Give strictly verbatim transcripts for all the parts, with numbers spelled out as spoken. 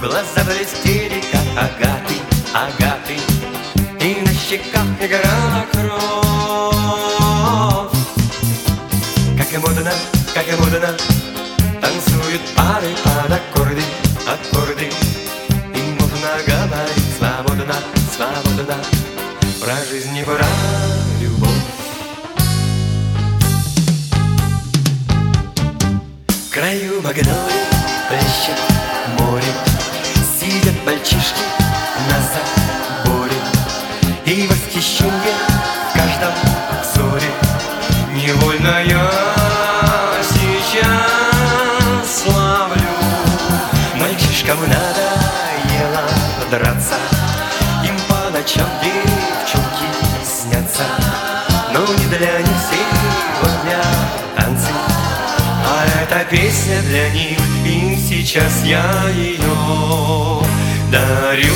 Глаза блестели, как агаты, агаты, и на щеках играла кровь. Как и модно, как и модно, танцуют пары под аккорды, аккорды. И можно говорить свободно, свободно про жизнь и про любовь. В краю магнолий плещет море, сидят мальчишки на заборе, и восхищение в каждом взоре. Невольно я сейчас ловлю. Мальчишкам надоело драться, им по ночам девчонки снятся. Но не для них сегодня танцы, а эта песня для них, и сейчас я ее дарю.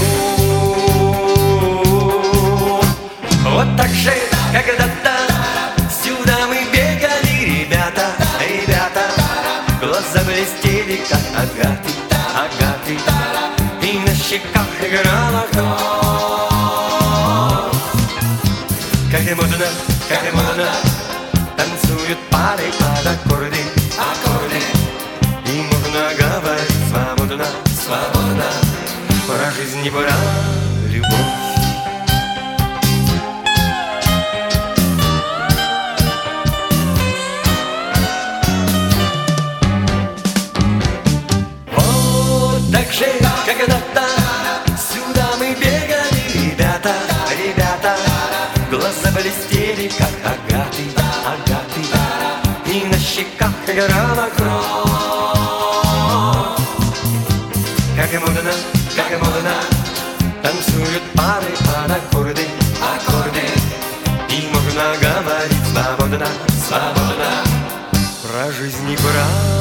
Вот так же когда-то сюда мы бегали, ребята, ребята. Глаза блестели, как агаты, агаты, и на щеках играла кровь. Как и модно, как и модно, танцуют пары под аккорды, аккорды. И можно говорить свободно, свободно про жизнь и про любовь. Вот так же когда-то сюда мы бегали, ребята, ребята. Глаза блестели, как агаты, агаты, и на щеках играла кровь. Как и модно, как и модно, танцуют пары под аккорды, аккорды. И можно говорить свободно, свободно про жизнь и про